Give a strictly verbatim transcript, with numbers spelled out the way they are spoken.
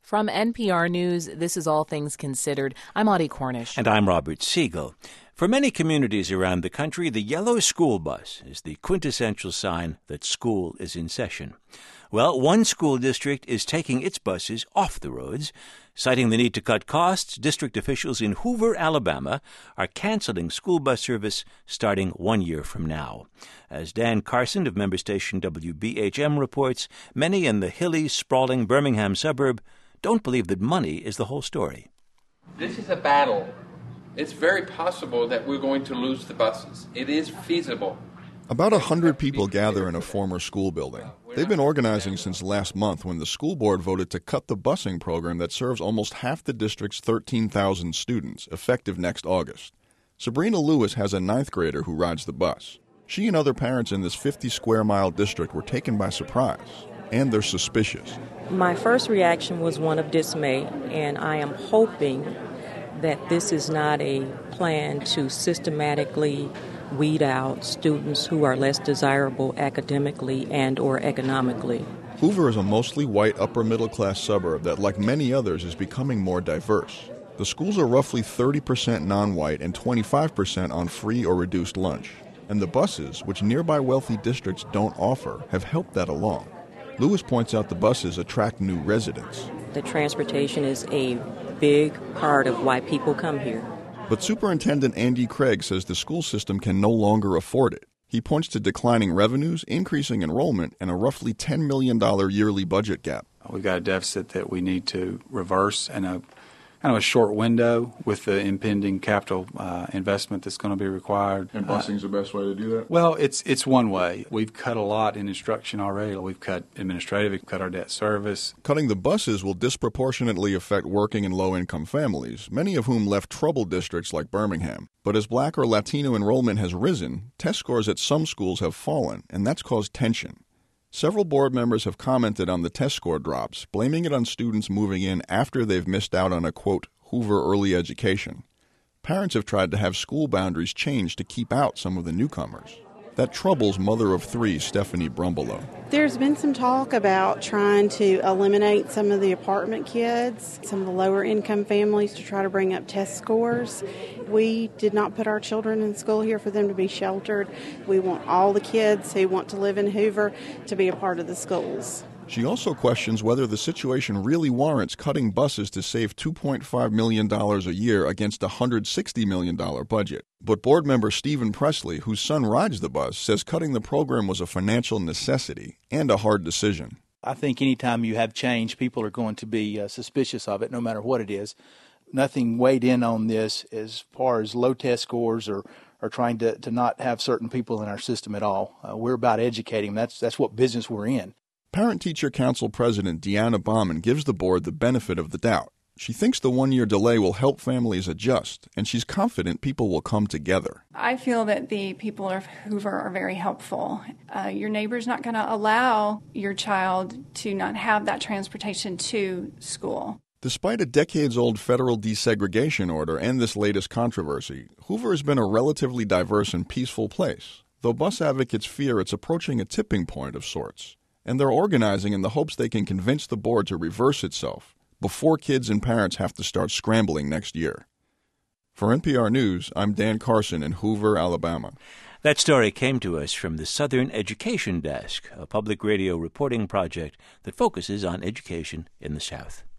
From N P R News, this is All Things Considered. I'm Audie Cornish. And I'm Robert Siegel. For many communities around the country, the yellow school bus is the quintessential sign that school is in session. Well, one school district is taking its buses off the roads. Citing the need to cut costs, district officials in Hoover, Alabama, are canceling school bus service starting one year from now. As Dan Carson of member station W B H M reports, many in the hilly, sprawling Birmingham suburb don't believe that money is the whole story. This is a battle. It's very possible that we're going to lose the buses. It is feasible. About a hundred people gather in a former school building. They've been organizing since last month when the school board voted to cut the busing program that serves almost half the district's thirteen thousand students, effective next August. Sabrina Lewis has a ninth grader who rides the bus. She and other parents in this fifty square mile district were taken by surprise, and they're suspicious. My first reaction was one of dismay, and I am hoping that this is not a plan to systematically weed out students who are less desirable academically and or economically. Hoover is a mostly white upper-middle-class suburb that, like many others, is becoming more diverse. The schools are roughly thirty percent non-white and twenty-five percent on free or reduced lunch. And the buses, which nearby wealthy districts don't offer, have helped that along. Lewis points out the buses attract new residents. The transportation is a big part of why people come here. But Superintendent Andy Craig says the school system can no longer afford it. He points to declining revenues, increasing enrollment, and a roughly ten million dollars yearly budget gap. We've got a deficit that we need to reverse and a kind of a short window with the impending capital uh, investment that's going to be required. And busing's uh, the best way to do that? Well, it's it's one way. We've cut a lot in instruction already. We've cut administrative, we've cut our debt service. Cutting the buses will disproportionately affect working and low-income families, many of whom left troubled districts like Birmingham. But as Black or Latino enrollment has risen, test scores at some schools have fallen, and that's caused tension. Several board members have commented on the test score drops, blaming it on students moving in after they've missed out on a, quote, Hoover early education. Parents have tried to have school boundaries changed to keep out some of the newcomers. That troubles mother of three Stephanie Brumbelow. There's been some talk about trying to eliminate some of the apartment kids, some of the lower income families, to try to bring up test scores. We did not put our children in school here for them to be sheltered. We want all the kids who want to live in Hoover to be a part of the schools. She also questions whether the situation really warrants cutting buses to save two point five million dollars a year against a one hundred sixty million dollars budget. But board member Stephen Presley, whose son rides the bus, says cutting the program was a financial necessity and a hard decision. I think anytime you have change, people are going to be uh, suspicious of it, no matter what it is. Nothing weighed in on this as far as low test scores or, or trying to, to not have certain people in our system at all. Uh, we're about educating. That's, that's what business we're in. Parent-Teacher Council President Deanna Bauman gives the board the benefit of the doubt. She thinks the one-year delay will help families adjust, and she's confident people will come together. I feel that the people of Hoover are very helpful. Uh, your neighbor's not going to allow your child to not have that transportation to school. Despite a decades-old federal desegregation order and this latest controversy, Hoover has been a relatively diverse and peaceful place, though bus advocates fear it's approaching a tipping point of sorts. And they're organizing in the hopes they can convince the board to reverse itself before kids and parents have to start scrambling next year. For N P R News, I'm Dan Carson in Hoover, Alabama. That story came to us from the Southern Education Desk, a public radio reporting project that focuses on education in the South.